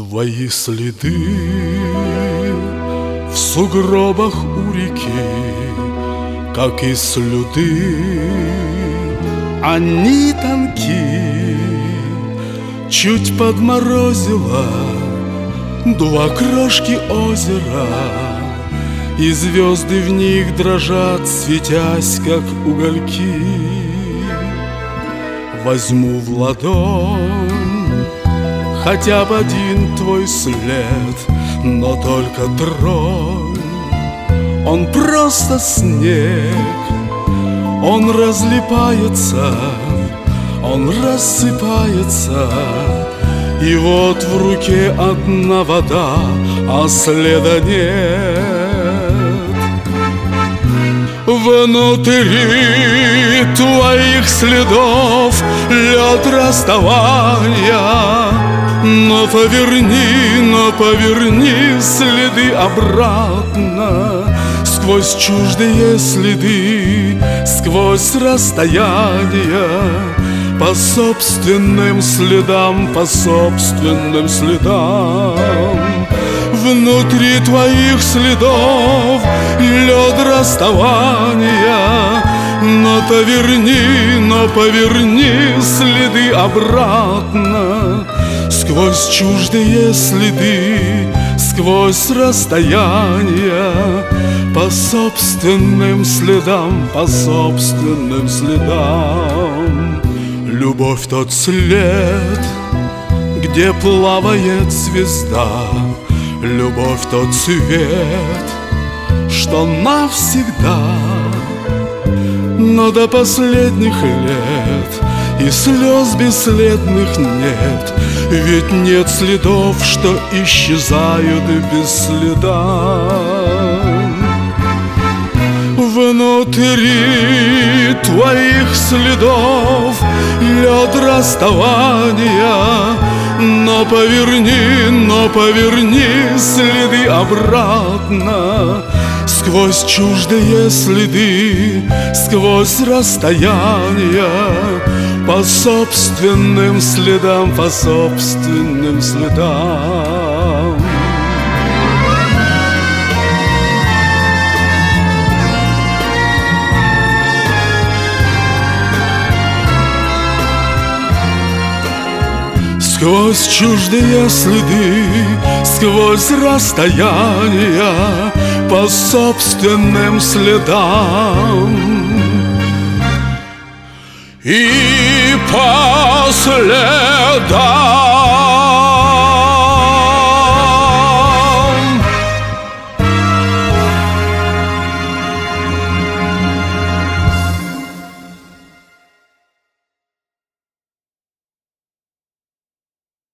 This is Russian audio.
Твои следы в сугробах у реки, как и слюды, они тонки. Чуть подморозило два крошки озера, и звезды в них дрожат, светясь, как угольки. Возьму в ладонь хотя бы один твой след, но только тронь, он просто снег. Он разлипается, он рассыпается, и вот в руке одна вода, а следа нет. Внутри твоих следов лед расставания, но поверни следы обратно. Сквозь чуждые следы, сквозь расстояния, по собственным следам, по собственным следам. Внутри твоих следов лед расставания, но поверни следы обратно. Сквозь чуждые следы, сквозь расстояния, по собственным следам, по собственным следам. Любовь тот след, где плавает звезда, любовь тот цвет, что навсегда. Но до последних лет и слез бесследных нет, ведь нет следов, что исчезают без следа. Внутри твоих следов лед расставания, но поверни следы обратно. Сквозь чуждые следы, сквозь расстояния, по собственным следам, по собственным следам. Сквозь чуждые следы, сквозь расстояния, по собственным следам. И по следам